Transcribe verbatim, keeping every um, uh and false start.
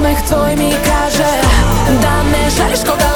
osmeh tvoj mi kaže da ne želiš koga